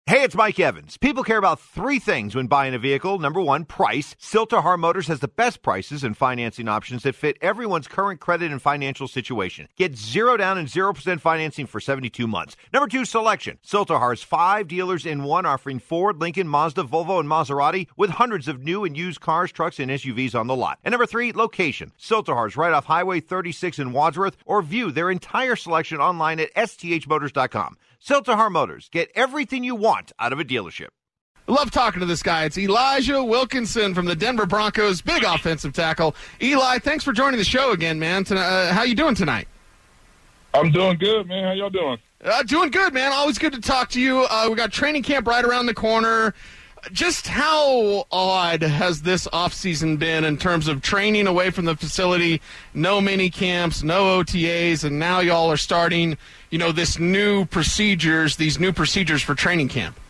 Hey, it's Mike Evans. People care about three things when buying a vehicle. Number one, price. Silterhar Motors has the best prices and financing options that fit everyone's current credit and financial situation. Get 0 down and 0% financing for 72 months. Number two, selection. Silterhar's 5 dealers in one, offering Ford, Lincoln, Mazda, Volvo, and Maserati with hundreds of new and used cars, trucks, and SUVs on the lot. And number three, location. Silterhar's right off Highway 36 in Wadsworth, or view their entire selection online at sthmotors.com. Silterhar Motors. Get everything you want out of a dealership. I love talking to this guy. It's Elijah Wilkinson from the Denver Broncos, big offensive tackle. Eli, thanks for joining the show again, man. How you doing tonight? I'm doing good, man. How y'all doing? Doing good, man. Always good to talk to you. We got training camp right around the corner. Just how odd has this offseason been in terms of training away from the facility, no mini camps, no OTAs, and now y'all are starting, these new procedures for training camp?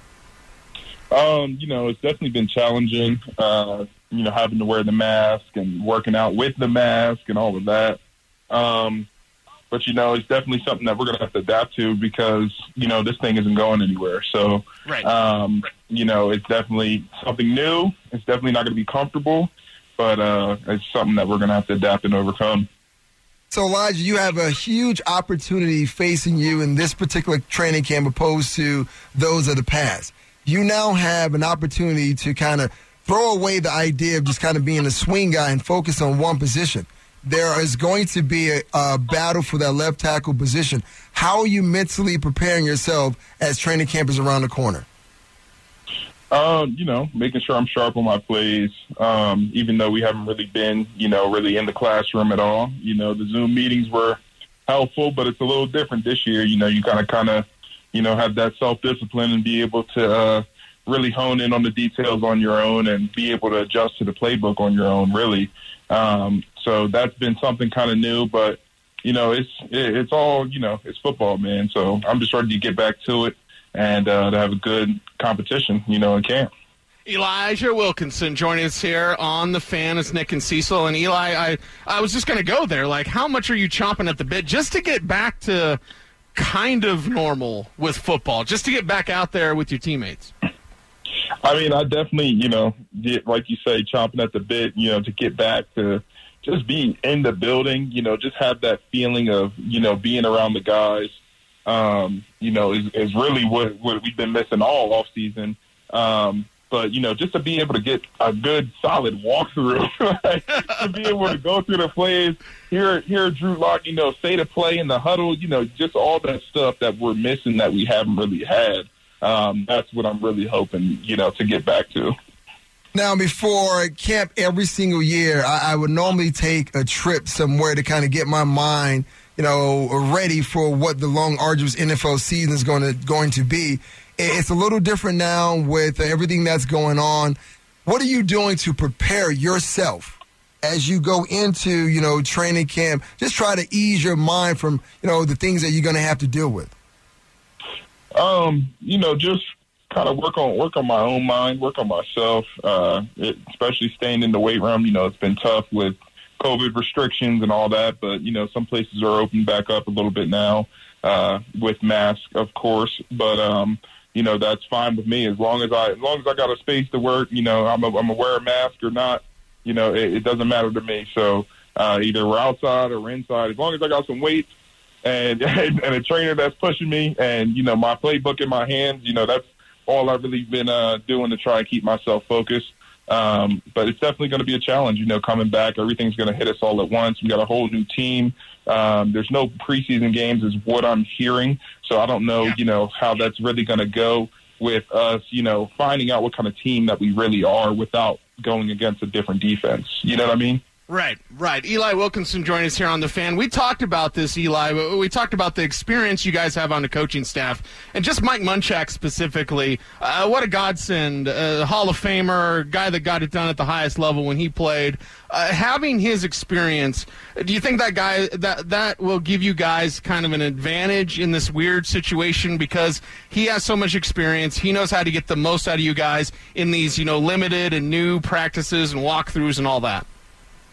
It's definitely been challenging, having to wear the mask and working out with the mask and all of that. But, it's definitely something that we're going to have to adapt to because, this thing isn't going anywhere. So, right. It's definitely something new. It's definitely not going to be comfortable, but it's something that we're going to have to adapt and overcome. So, Elijah, you have a huge opportunity facing you in this particular training camp opposed to those of the past. You now have an opportunity to kind of throw away the idea of just kind of being a swing guy and focus on one position. There is going to be a battle for that left tackle position. How are you mentally preparing yourself as training camp is around the corner? Making sure I'm sharp on my plays, even though we haven't really been, really in the classroom at all. The Zoom meetings were helpful, but it's a little different this year. You kind of, have that self-discipline and be able to really hone in on the details on your own and be able to adjust to the playbook on your own, really. So that's been something kind of new, but, it's all, it's football, man. So I'm just ready to get back to it and to have a good competition, in camp. Elijah Wilkinson joining us here on The Fan. It's Nick and Cecil. And Eli, I was just going to go there. Like, how much are you chomping at the bit just to get back to kind of normal with football, just to get back out there with your teammates? I mean, I definitely, get, like you say, chomping at the bit, to get back to just being in the building, just have that feeling of, being around the guys, is really what we've been missing all off season. But, just to be able to get a good, solid walkthrough, to be able to go through the plays, hear Drew Lock, say the play in the huddle, just all that stuff that we're missing that we haven't really had. That's what I'm really hoping, to get back to. Now, before camp every single year, I would normally take a trip somewhere to kind of get my mind, ready for what the long, arduous NFL season is going to be. It's a little different now with everything that's going on. What are you doing to prepare yourself as you go into, training camp? Just try to ease your mind from, the things that you're going to have to deal with. Just kind of work on my own mind, work on myself, especially staying in the weight room. It's been tough with COVID restrictions and all that, but, some places are open back up a little bit now with masks, of course. But, that's fine with me as long as I got a space to work. I'm a wear a mask or not. It doesn't matter to me. So either we're outside or we're inside, as long as I got some weights and a trainer that's pushing me and, my playbook in my hands, that's all I've really been doing to try and keep myself focused. But it's definitely going to be a challenge, coming back. Everything's going to hit us all at once. We got a whole new team. There's no preseason games is what I'm hearing. So I don't know, how that's really going to go with us, finding out what kind of team that we really are without going against a different defense. You know what I mean? Right. Eli Wilkinson joining us here on The Fan. We talked about this, Eli. We talked about the experience you guys have on the coaching staff. And just Mike Munchak specifically, what a godsend, Hall of Famer, guy that got it done at the highest level when he played. Having his experience, do you think that guy that will give you guys kind of an advantage in this weird situation because he has so much experience? He knows how to get the most out of you guys in these, limited and new practices and walkthroughs and all that.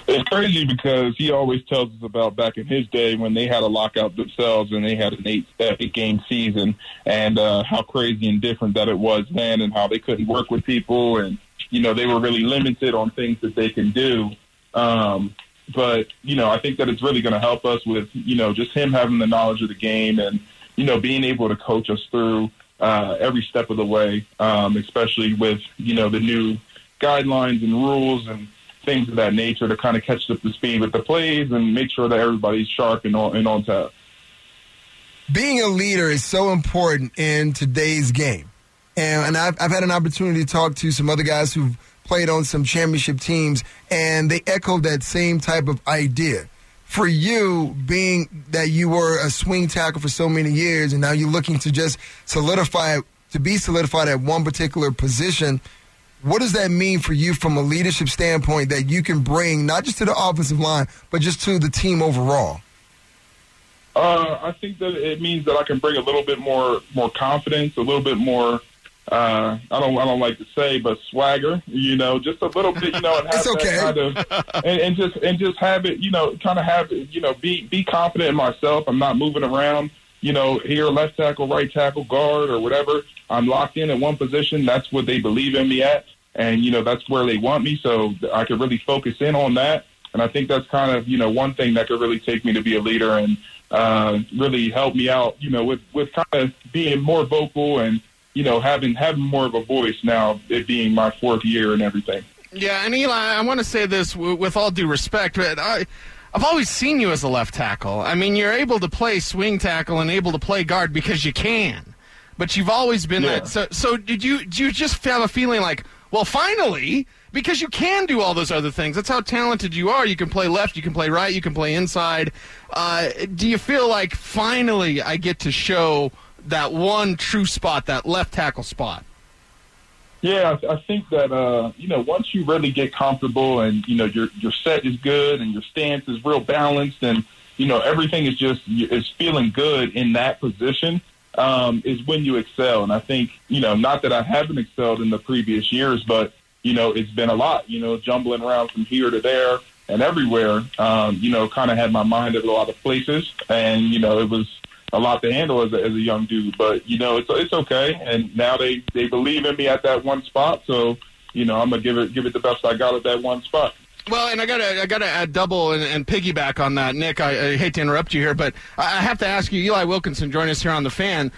It's crazy because he always tells us about back in his day when they had a lockout themselves and they had an eight-game season, and how crazy and different that it was then, and how they couldn't work with people, and they were really limited on things that they can do. But I think that it's really going to help us with just him having the knowledge of the game and being able to coach us through every step of the way, especially with the new guidelines and rules and things of that nature to kind of catch up to speed with the plays and make sure that everybody's sharp and on top. Being a leader is so important in today's game. And I've had an opportunity to talk to some other guys who've played on some championship teams, and they echoed that same type of idea. For you, being that you were a swing tackle for so many years and now you're looking to just solidified at one particular position, what does that mean for you from a leadership standpoint that you can bring not just to the offensive line, but just to the team overall? I think that it means that I can bring a little bit more confidence, a little bit more, I don't like to say, but swagger, just a little bit, and have it's okay. that kind of, and just have it, kind of have it, be confident in myself. I'm not moving around, here, left tackle, right tackle, guard, or whatever. I'm locked in at one position. That's what they believe in me at. And, that's where they want me. So I could really focus in on that. And I think that's kind of, one thing that could really take me to be a leader and really help me out, with kind of being more vocal and, having more of a voice now, it being my fourth year and everything. Yeah, and Eli, I want to say this with all due respect, but I've always seen you as a left tackle. I mean, you're able to play swing tackle and able to play guard because you can. But you've always been that. So did you just have a feeling like, well, finally, because you can do all those other things. That's how talented you are. You can play left, you can play right, you can play inside. Do you feel like finally I get to show that one true spot, that left tackle spot? Yeah, I think that, once you really get comfortable and, your set is good and your stance is real balanced and, everything is feeling good in that position, is when you excel. And I think, not that I haven't excelled in the previous years, but, it's been a lot, jumbling around from here to there and everywhere, kind of had my mind at a lot of places. And, it was a lot to handle as a young dude. But, it's okay. And now they believe in me at that one spot. So, I'm going to give it the best I got at that one spot. Well, and I gotta add double and piggyback on that, Nick. I hate to interrupt you here, but I have to ask you, Eli Wilkinson, join us here on The Fan.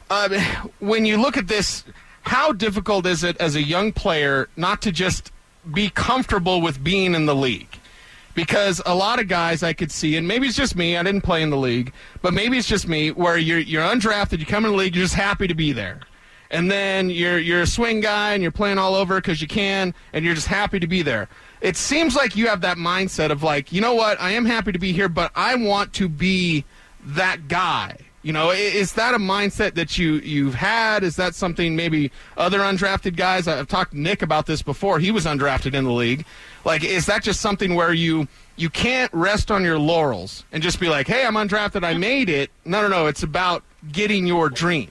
When you look at this, how difficult is it as a young player not to just be comfortable with being in the league? Because a lot of guys I could see, and maybe it's just me, I didn't play in the league, but maybe it's just me, where you're undrafted, you come in the league, you're just happy to be there. And then you're a swing guy and you're playing all over because you can, and you're just happy to be there. It seems like you have that mindset of like, you know what, I am happy to be here, but I want to be that guy. Is that a mindset that you've had? Is that something maybe other undrafted guys? I've talked to Nick about this before. He was undrafted in the league. Like, is that just something where you can't rest on your laurels and just be like, hey, I'm undrafted, I made it? No. It's about getting your dream.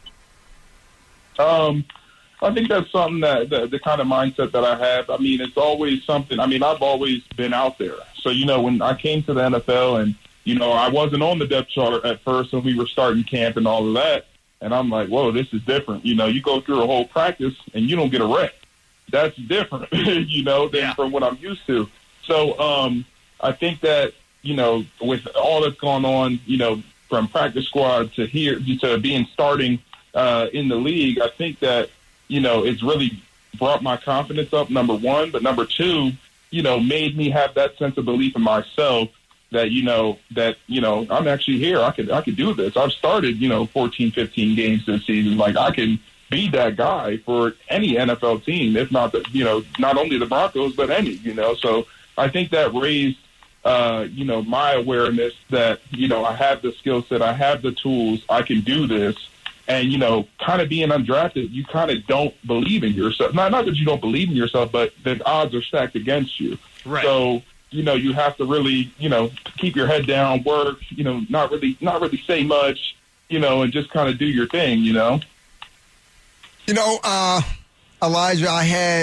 I think that's something that the kind of mindset that I have. I mean, it's always something. I mean, I've always been out there. So, when I came to the NFL and, I wasn't on the depth chart at first when we were starting camp and all of that. And I'm like, whoa, this is different. You go through a whole practice and you don't get a rep. That's different, than from what I'm used to. So I think that, with all that's going on, from practice squad to here to being starting in the league, I think that, it's really brought my confidence up, number one. But number two, made me have that sense of belief in myself that, I'm actually here. I could do this. I've started, 14, 15 games this season. Like, I can be that guy for any NFL team, if not, not only the Broncos, but any, So I think that raised, my awareness that, I have the skill set, I have the tools, I can do this. And, kind of being undrafted, you kind of don't believe in yourself. Not that you don't believe in yourself, but the odds are stacked against you. Right. So, you have to really, keep your head down, work, not really say much, and just kind of do your thing, Elijah, I had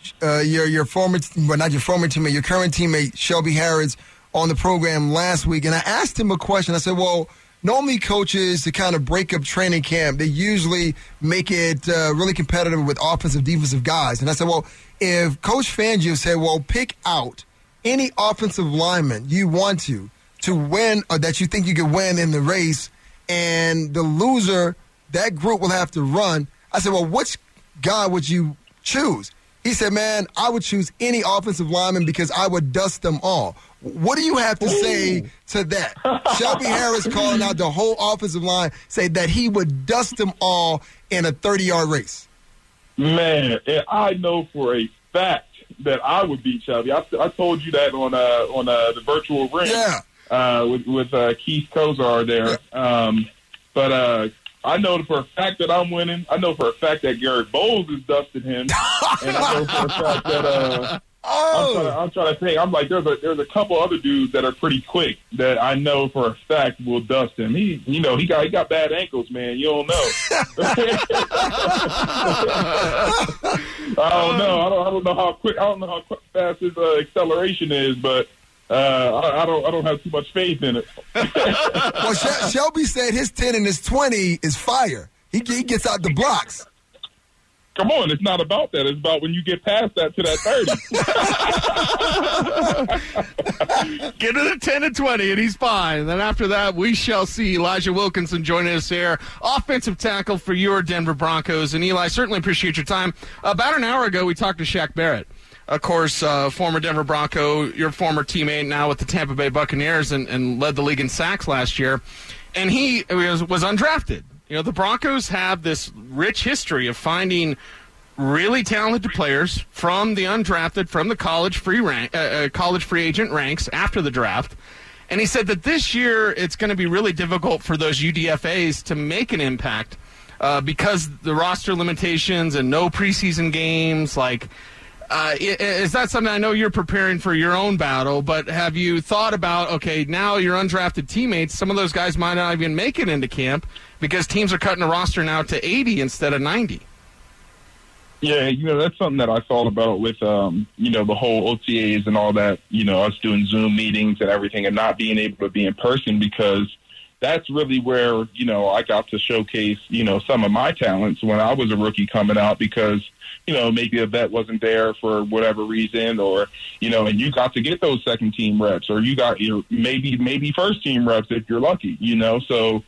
your former, well, not your former teammate, your current teammate, Shelby Harris, on the program last week, and I asked him a question. I said, well, normally coaches, to kind of break up training camp, they usually make it really competitive with offensive, defensive guys. And I said, well, if Coach Fangio said, well, pick out any offensive lineman you want to win or that you think you could win in the race, and the loser, that group will have to run. I said, well, which guy would you choose? He said, man, I would choose any offensive lineman because I would dust them all. What do you have to say to that? Shelby Harris calling out the whole offensive line, say that he would dust them all in a 30-yard race. Man, I know for a fact that I would beat Shelby. I told you that on the virtual ring with Keith Kozar there. Yeah. But I know for a fact that I'm winning. I know for a fact that Garrett Bowles has dusted him. And I know for a fact that I'm trying to think. I'm like, there's a couple other dudes that are pretty quick that I know for a fact will dust him. He got bad ankles, man. You don't know. I don't know. I don't know how quick. I don't know how fast his acceleration is, but I don't have too much faith in it. Well, Shelby said his 10 and his 20 is fire. He gets out the blocks. Come on, it's not about that. It's about when you get past that to that 30. Get to the 10 and 20, and he's fine. Then after that, we shall see. Elijah Wilkinson joining us here, offensive tackle for your Denver Broncos. And, Eli, certainly appreciate your time. About an hour ago, we talked to Shaq Barrett. Of course, former Denver Bronco, your former teammate now with the Tampa Bay Buccaneers and led the league in sacks last year. And he was undrafted. You know, the Broncos have this rich history of finding really talented players from the undrafted, from the college free agent ranks after the draft. And he said that this year it's going to be really difficult for those UDFAs to make an impact because the roster limitations and no preseason games. Is that something? I know you're preparing for your own battle, but have you thought about, okay, now your undrafted teammates, some of those guys might not even make it into camp because teams are cutting the roster now to 80 instead of 90? Yeah, that's something that I thought about with, the whole OTAs and all that, us doing Zoom meetings and everything and not being able to be in person, because that's really where, I got to showcase, some of my talents when I was a rookie coming out, because, maybe a vet wasn't there for whatever reason, or, and you got to get those second team reps, or you got your maybe first team reps if you're lucky, so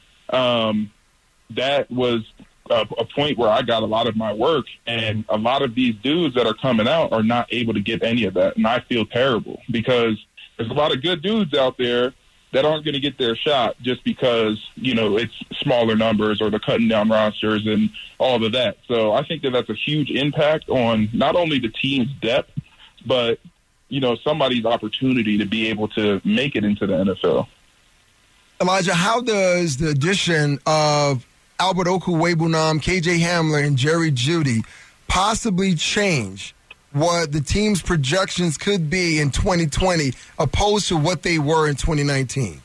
that was a point where I got a lot of my work, and a lot of these dudes that are coming out are not able to get any of that. And I feel terrible because there's a lot of good dudes out there that aren't going to get their shot just because, it's smaller numbers or they're cutting down rosters and all of that. So I think that that's a huge impact on not only the team's depth, but, somebody's opportunity to be able to make it into the NFL. Elijah, how does the addition of Albert Okwuegbunam, KJ Hamler, and Jerry Jeudy possibly change what the team's projections could be in 2020 opposed to what they were in 2019?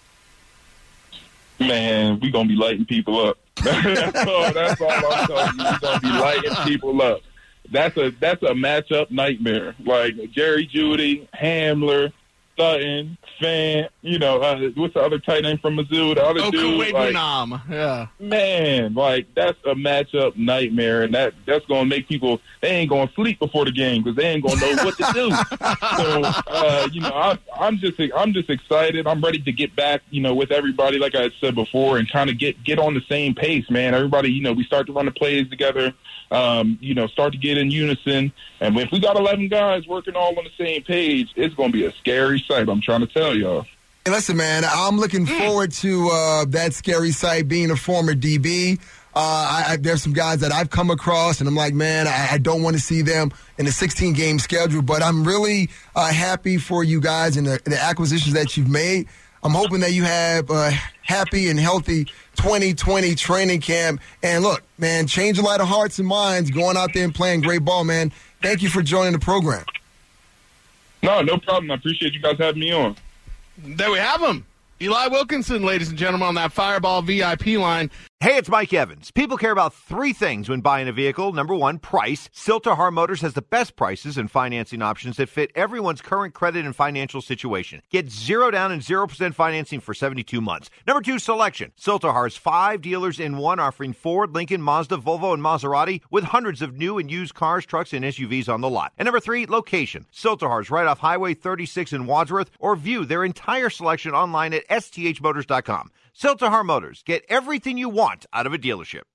Man, we're going to be lighting people up. That's all I'm telling you. We're going to be lighting people up. That's a matchup nightmare. Like Jerry Jeudy, Hamler, Sutton, Fant, what's the other tight end from Mizzou? The other dude, yeah. Man, that's a matchup nightmare, and that's going to make people, they ain't going to sleep before the game because they ain't going to know what to do. So, I'm just excited. I'm ready to get back, with everybody, like I said before, and kind of get on the same pace, man. Everybody, we start to run the plays together, start to get in unison, and if we got 11 guys working all on the same page, it's going to be a scary sight. I'm trying to tell y'all. Hey, listen, man, I'm looking forward to that scary sight being a former DB. There's some guys that I've come across, and I'm like, man, I don't want to see them in a 16-game schedule, but I'm really happy for you guys and the acquisitions that you've made. I'm hoping that you have a happy and healthy 2020 training camp. And look, man, change a lot of hearts and minds going out there and playing great ball, man. Thank you for joining the program. No problem. I appreciate you guys having me on. There we have him. Eli Wilkinson, ladies and gentlemen, on that Fireball VIP line. Hey, it's Mike Evans. People care about three things when buying a vehicle. Number one, price. Silterhar Motors has the best prices and financing options that fit everyone's current credit and financial situation. Get 0 down and 0% financing for 72 months. Number two, selection. Silterhar's 5 dealers in one, offering Ford, Lincoln, Mazda, Volvo, and Maserati with hundreds of new and used cars, trucks, and SUVs on the lot. And number three, location. Silterhar's right off Highway 36 in Wadsworth, or view their entire selection online at sthmotors.com. Silterhar Motors. Get everything you want out of a dealership.